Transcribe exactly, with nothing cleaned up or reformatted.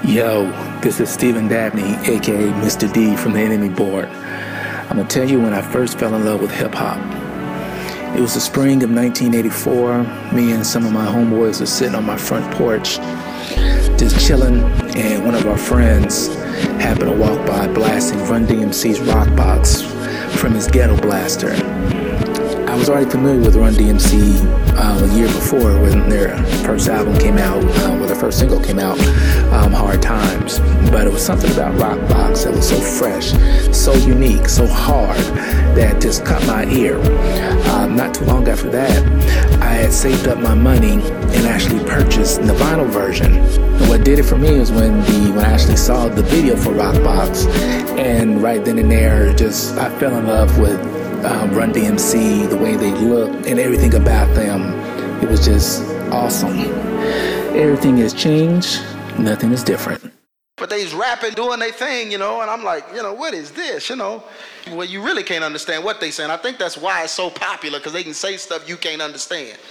Yo, this is Stephen Dabney, aka Mister D from the Enemy Board. I'm gonna tell you when I first fell in love with hip hop. It was the spring of nineteen eighty-four. Me and some of my homeboys were sitting on my front porch, just chilling, and one of our friends happened to walk by blasting Run D M C's Rock Box from his Ghetto Blaster. I was already familiar with Run D M C uh, a year before when their first album came out, uh, when their first single came out, um, Hard Times. But it was something about Rock Box that was so fresh, so unique, so hard, that just caught my ear. Um, not too long after that, I had saved up my money and actually purchased the vinyl version. And what did it for me was when the when I actually saw the video for Rock Box, and right then and there, just I fell in love with Um, Run D M C, the way they looked and everything about them. It was just awesome. Everything has changed, nothing is different. But they's rapping, doing their thing, you know, and I'm like, you know, what is this, you know? Well, you really can't understand what they saying. I think that's why it's so popular, because they can say stuff you can't understand.